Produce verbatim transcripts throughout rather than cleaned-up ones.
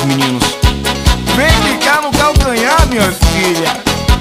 meninos? Vem ficar no calcanhar, minha filha.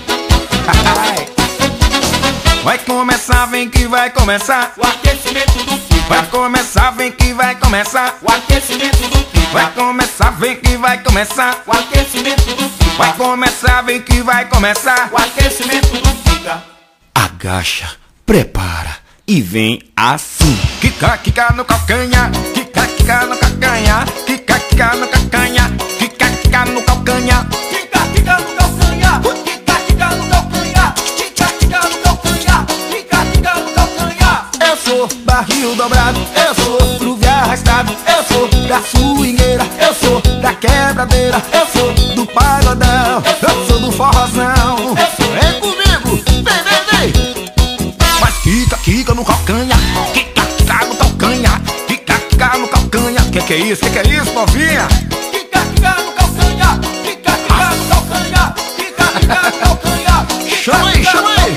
Vai começar, vem que vai começar o aquecimento do pica. Vai começar, vem que vai começar o aquecimento do pica. Vai começar, vem que vai começar o aquecimento do pica. Vai começar, vem que vai começar o aquecimento do pica. Agacha, prepara e vem assim. Quica, quica no calcanhar, quica, quica no calcanhar, quica, quica no calcanhar, quica, quica no calcanhar, quica, quica no calcanhar, quica, quica no calcanhar, quica, quica no calcanhar, quica, quica no calcanhar. Eu sou barril dobrado, eu sou groove arrastado, eu sou da swingueira, eu sou da quebradeira, eu sou do pagodão, eu sou do forrozão. Vem comigo, vem, vem, vem. Mas quica, quica no calcanhar, quica, quica no calcanhar, quica, quica no calcanhar. Que que é isso, que que é isso, novinha? Quica, quica no calcanhar, quica, quica no calcanhar, quica, quica no calcanhar. Chama aí, chama aí.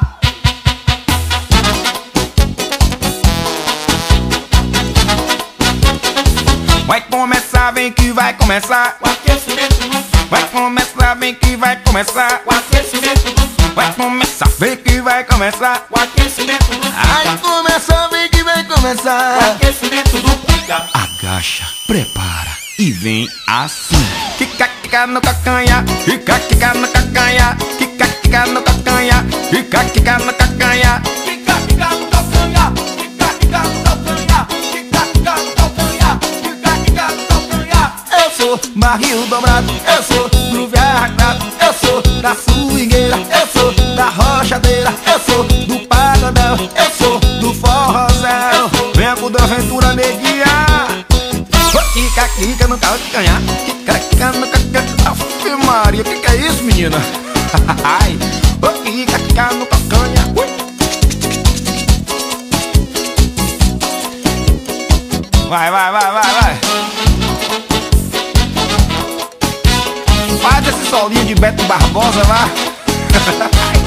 Vai começar, vem que vai começar o aquecimento do pica. Vai começar, vem que vai começar o aquecimento do pica. Vai começar, vem que vai começar o aquecimento do pica. Vai começar, vem que vai o começar aquecimento do pica. Agacha, prepara e vem assim. Quica, quica no calcanhar, quica, quica no calcanhar, quica, quica no calcanhar, quica, quica no calcanhar, quica, quica no calcanhar, quica, quica no calcanhar, quica, quica no calcanhar, quica, quica no calcanhar. Eu sou barril dobrado, eu sou groove arrastado, eu sou da swingueira, eu sou da rochadeira, eu sou do pagodão, eu sou do forrozão. Venho da aventura neguinha. Quica, quica no calcanhar, quica, quica no calcanhar. Ave Maria, que que é isso, menina? Ai, quica, quica no calcanhar. Vai, vai, vai, vai, vai. Faz esse solinho de Beto Barbosa, vá.